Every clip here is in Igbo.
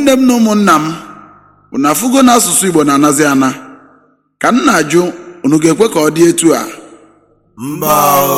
ụmụnne m na ụmụnna m unu afụgo na asụsụ Igbo na-anazi ana ka nna ajụ unu ga-ekwe ka ọ dị etu a mba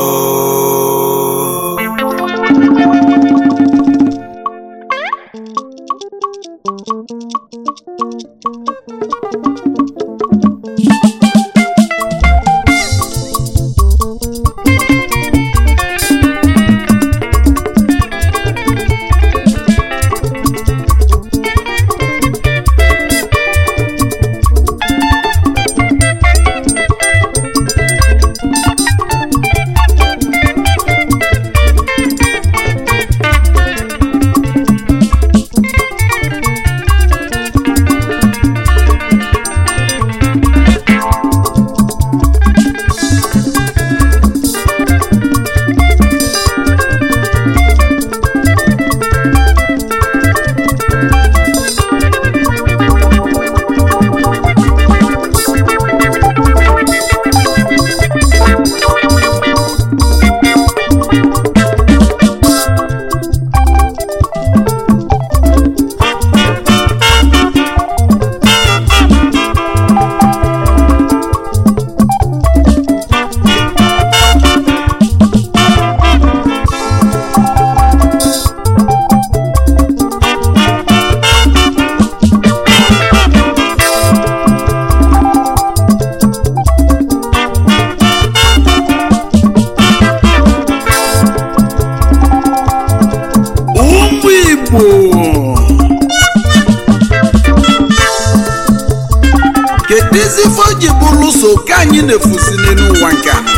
kedụzi ife o ji bụrụ so ka anyị na-efusi n'ụwa nke a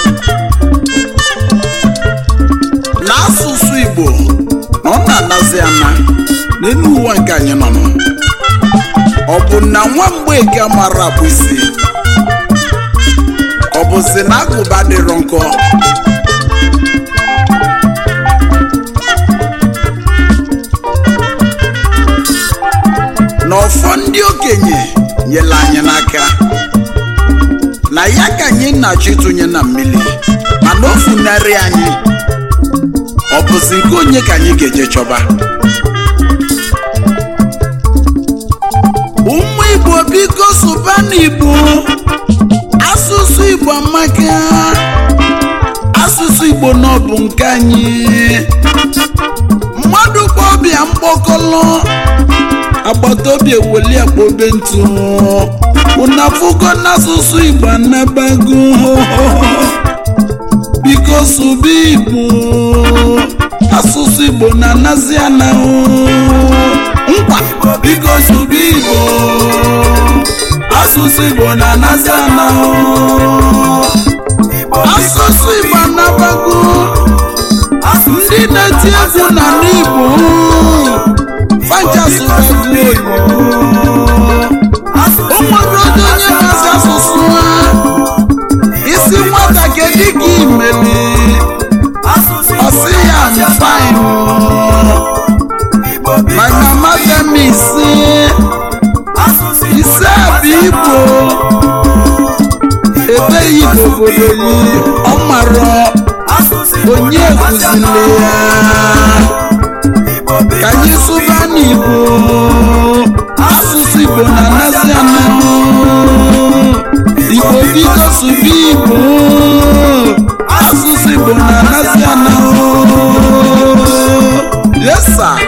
na asụsụ Igbo na ọ na-anazi ana n'elu ụwa nke anyị nọ ọ bụ na nwa Mgbeke mara bụ isi ọ bụzi na agụba dịrọ nkọ na ọfọ ndị okenye nyere anyị n'aka na ya ka anyị na-achọ ịtụnye na mmiri mana o funarị anyị ọ bụzi nke onye ka anyị ga-eje chọba ụmụ Igbo biko sụba n'Igbo asụsụ Igbo amaka asụsụ Igbo na ọ bụ nke anyị mmadụ kpọ ọbịa mkpọkọlọ agbata obi eweli akpa obe ntụ unu afụgo n'asụsụ Igbo anabago biko sụba Igbo asụsụ Igbo na-anazi ana nkwa biko sụba Igbo asụsụ Igbo na-anazi ana asụsụ Igbo anabago ndị na-eti egwu na n'Igbo fanchasụ Igbo ụmụrụ onye na-asị asụsụ isi nwata kedu ka imeli ọsị ya fine my mama tell me say ise bụ Igbo ebe Igbo obodo yi ọ mara onye kụzili ya ka anyị sụba n'Igbo asụsụ Igbo na-anazi ana Igbo biko sụba Igbo asụsụ Igbo na-anazi ana yes sir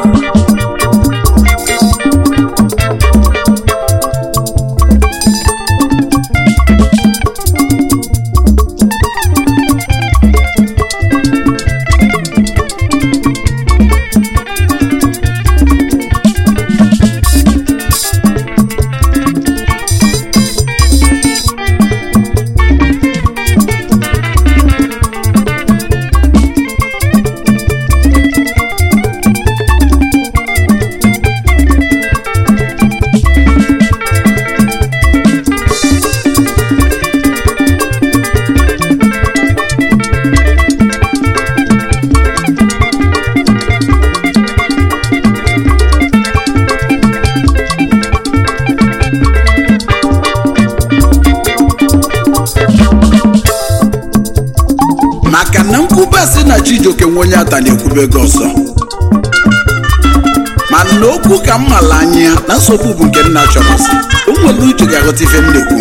Chijioke nwe onye ata na-ekwube gị ọsọ mana okwu ka m mala anya na nsogbu bụ nke nna chọrọzi o nwere uche ga-aghọta ife m na-ekwu.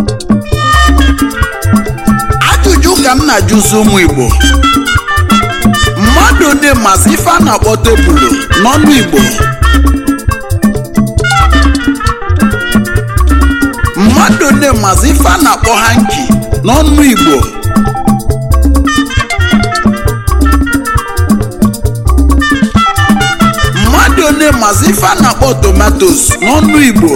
Ajụjụ ka m na-ajụzi ụmụ Igbo, mmadụ ole mazi ife a na-akpọ tebụlụ n'ọnụ Igbo? Mmadụ ole mazi ife a na-akpọ hanki n'ọnụ Igbo? Mmadụ ole mazi ife a na-akpọ tomatos n'ọnụ Igbo?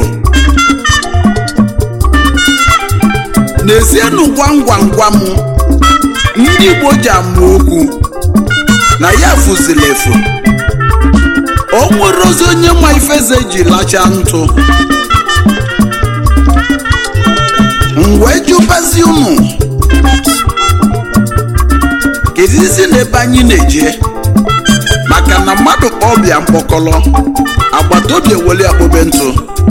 N'ezienụ gwam gwam gwam ndị Igbo ji amụ okwu na ya fuzili efu. O nwere ozi onye ma ifeze ji lacha ntụ. Mgbe jụbazi unu kezizi n'ebe anyị na-eje, maka na mmadụ ọbịa mkpọkọlọ agbata obi eweli akpọbe ntụ.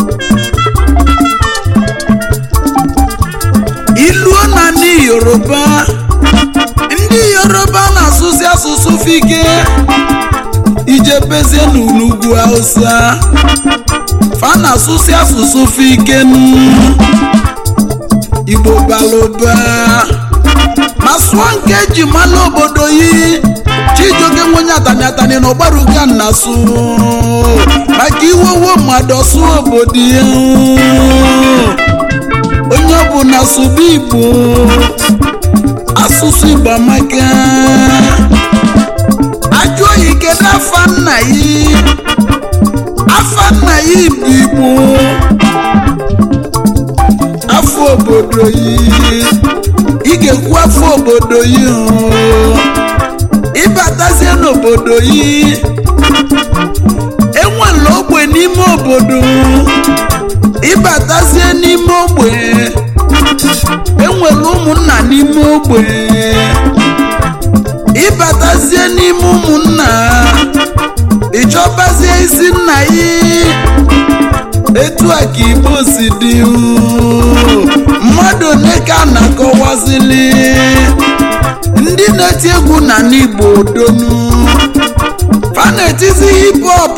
Iluo na ndị Yoruba, ndị Yoruba na-asụsụ asụsụ fike, ijebezie n'ugwu Hausa fa na-asụsụ asụsụ fike. Igbo balụba ma sụọ nke eji mala obodo yi. Chijioke nwenye atani na ọgbaruga na-asụ maka iwewo mmadụ ọsụ obodo ya. Onye ọbụla sụba Igbo, asụsụ Igbo amaka. Ajụ oyi kedu afa nna yi? Afa nna yi bụ Igbo. Afọ obodo yi, ị ga-ekwu afọ obodo yi. Ịbatazie n'obodo yi, enwere ogbe n'ime obodo. Ịbatazie n'ime ogbe, enwere ụmụnna n'ime ogbe. Ịbatazie n'ime ụmụnna, ịchọbazie isi nna yi. Etu a ka Igbo si dị. Mmadụ ole ka na-akọwazili ndị na-eti egwu na n'Igbo donu fa na-etizi hip hop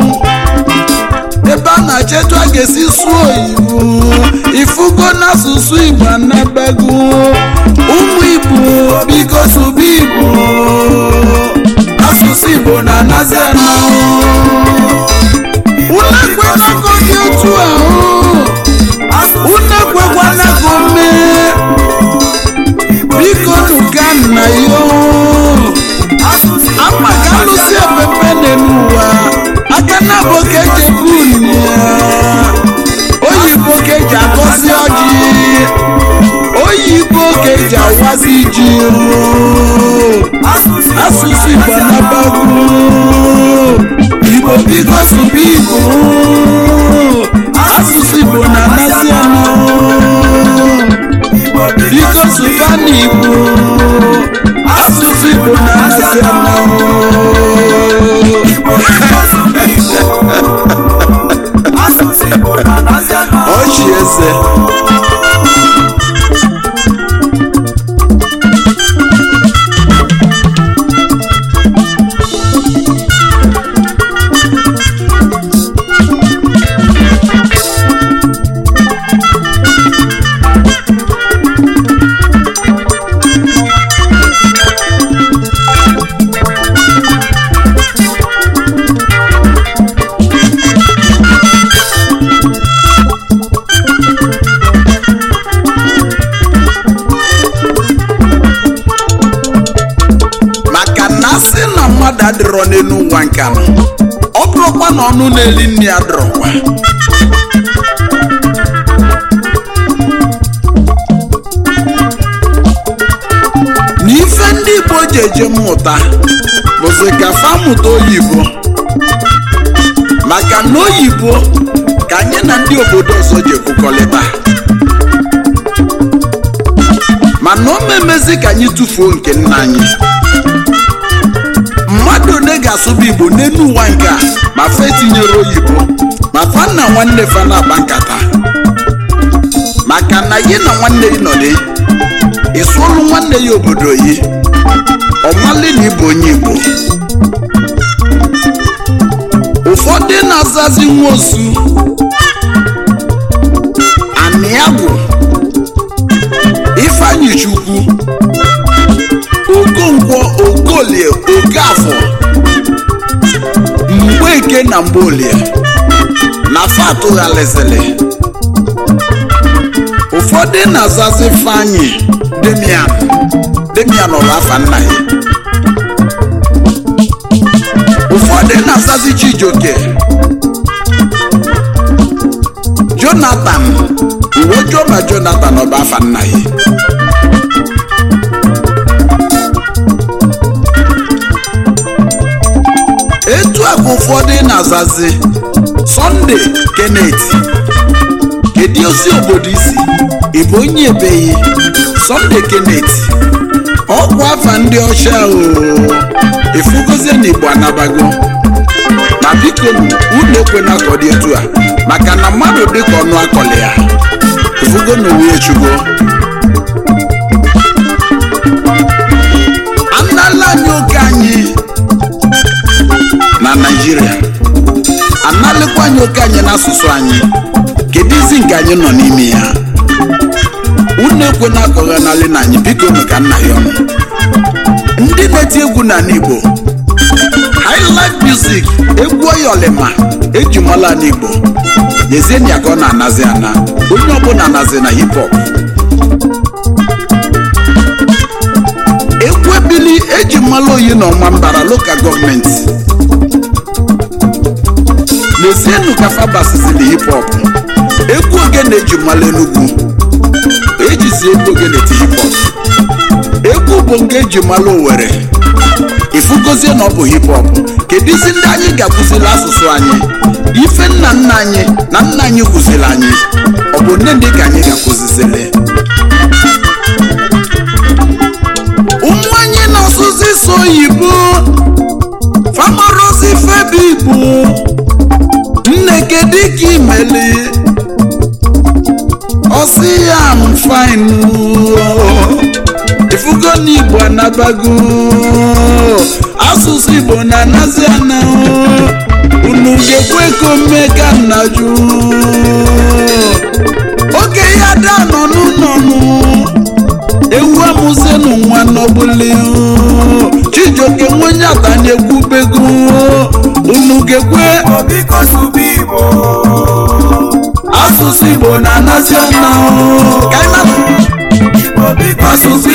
ebe a na-achetu a ga-esi sụọ Igbo. Ifugo n'asụsụ Igbo anabago. Ụmụ Igbo biko sụba Igbo, asụsụ Igbo na-anazi anahụ. Unekwekwa dị otu ahụ, unekwekwana ka o mee. Biko nuka nna yo amaka alụsị epepe n'ụwa aka na boke jebu ya. Oyibo ka eji agọzi ọjị, oyibo ka eji awazi ji. Asụsụ Igbo na-abago. Igbo biko sụba Igbo, asụsụ Igbo na-anasị anụ. Biko sụba n'Igbo, asụsụ Igbo na-anasị anụ. Ọchị eze adịrọ n'elu ụwa nke anọ. Ọ bụrụkwa na ọnụ na-eli nri adịrọkwa. N'ife ndị Igbo ji eje mmụta bụzi ka fa mụta oyibo, maka na oyibo ka anyị na ndị obodo ọzọ ji ekwukọrịta. Mana o memezi ka anyị tụfuo nke nna anyị. Mmadụ ole ga-asụba Igbo n'elu ụwa nke a ma fa etinyere oyibo ma fa na nwanne fa na-agba nkata. Maka na gị na nwanne gị nọdị ịsụọlụ nwanne ya obodo yi, ọmali na ịbụ onye Igbo. ụfọdụ na-azazi nwosu Aniagwu Ifeanyi Chukwu Okonkwo Okolie Okafọ Mgbeke na Mgbolie na Fatu Ghalizili ụfọdụ na-azazi Ifeanyi Demian Olafa nna ya ụfọdụ na-azazi Chijioke Jonathan Uwejoma Jonathan Obafa nna ya etu a ka ụfọdụ na-azazi Sunday Kenneth kedu osi obodo isi ịbụ onye ebeghị Sunday Kenneth ọkwa afa ndị ọcha efugozie na Igbo anabago na biko unu ekwena ka ọ dị etu a maka na mmadụ dịka ọnụ akọli ya efugo na owe echugo anala anyị oke anyị na Naịjirịa analịkwa anyị oke anyị n'asụsụ anyị kedu izi nke anyị nọ n'ime ya unu ekwena ka ọ ghanalị na anyị biko ka nna ya ọnụ ndị na-eti egwu n'ala Igbo highlight music egwu oyolima ejimala n'Igbo yezieni ya ka ọ na-anazi ana onye ọbụla anazi na hip hop egwu ebili ejimala oyi na ọma mbara local gọọmenti lezienu ka fabasizili hip hop egwu ogene ejimala Enugu ejizi egwu ogene ti hip hop egwu bụ nke ejimala Owerri ifugozie na ọ bụ hip hop kedu isi ndị anyị ga-akụzili asụsụ anyị ife nna nna anyị na nna anyị kụzili anyị ọ bụ nne ndị ka anyị ga-akụzisili ụmụ anyị na-asụzi isi oyibo famarozi febe Igbo nne kedu ka imeli ọsị ya m fine ifugo n'Igbo anabago asụsụ Igbo na-anazi ana unu ga-ekwe ka mmeka nnaju oge ya da nọ n'ụlọnụ ewu amụzenu nwa n'ọbụli Chijioke nwenye ata na-egwu bego unu ga-ekwe asụsụ Igbo na-anazi ana asụsụ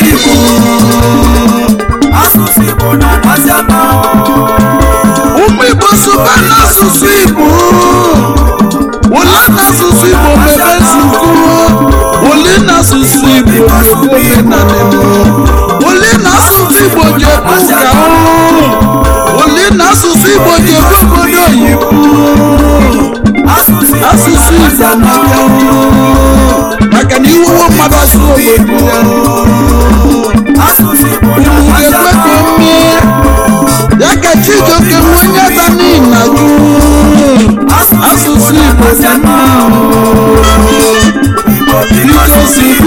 Igbo na-anazi ana ụmụ Igbo sụba n'asụsụ Igbo ole n'asụsụ Igbo mebe nzukọ ole n'asụsụ Igbo mebe omenala ole n'asụsụ Igbo jebe ụka ole n'asụsụ Igbo jebe obodo oyibo asụsụ Igbo na-abịa maka na iwu mmadụ asụ obodo ya ga-ekwe ka mmee ya ka Chijioke nwenye ata n'ịna jụ asụsụ Igbo dị mma biko si